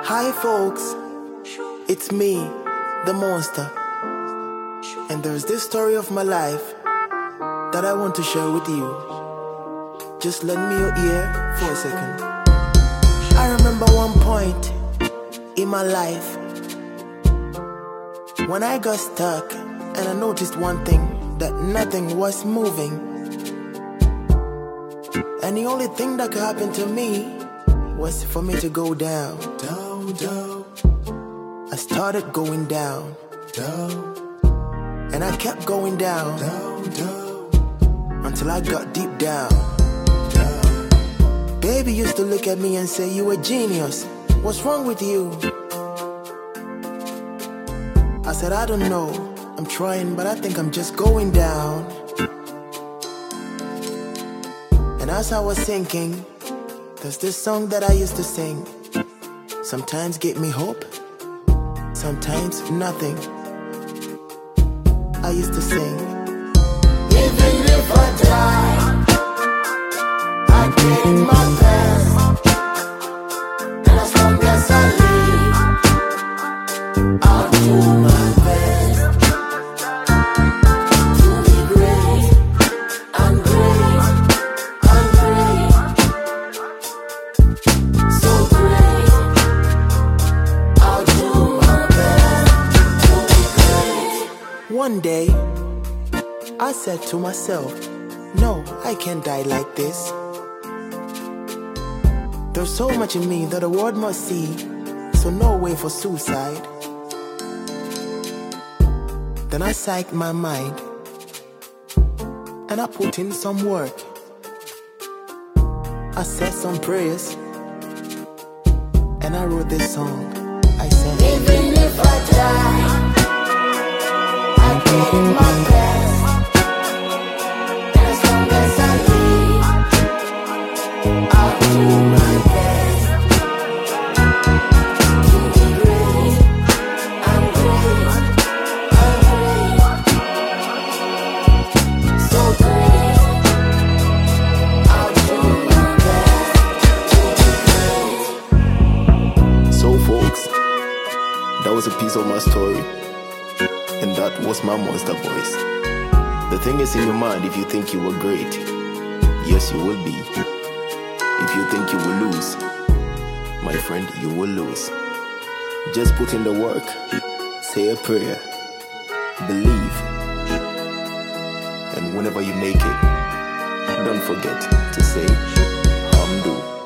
Hi folks, it's me, the monster, and there's this story of my life that I want to share with you. Just lend me your ear for a second. I remember one point in my life when I got stuck and I noticed one thing, that nothing was moving. And the only thing that could happen to me was for me to go down. I started going down. And I kept going down. Until I got deep down. Baby used to look at me and say, "You a genius. What's wrong with you?" I said, "I don't know. I'm trying, but I think I'm just going down." And as I was thinking, there's this song that I used to sing. Sometimes give me hope, sometimes nothing. I used to sing, even if I die, I did my best. And as long as I live, I'll do my best to be great. I'm great, I'm great, so great. I'll do my best to be great. One day, I said to myself, no, I can't die like this. There's so much in me that the world must see, so no way for suicide. Then I psyched my mind, and I put in some work. I said some prayers, and I wrote this song. I said, even if I die, I did my best. And as long as I live, I'll do my best to be great. I'm great, I'm great, so great. I'll do my best to be great. So folks, that was a piece of my story, and that was my monster voice. The thing is in your mind, if you think you were great, yes you will be. If you think you will lose, my friend, you will lose. Just put in the work, say a prayer, believe, and whenever you make it, don't forget to say, Hamdu.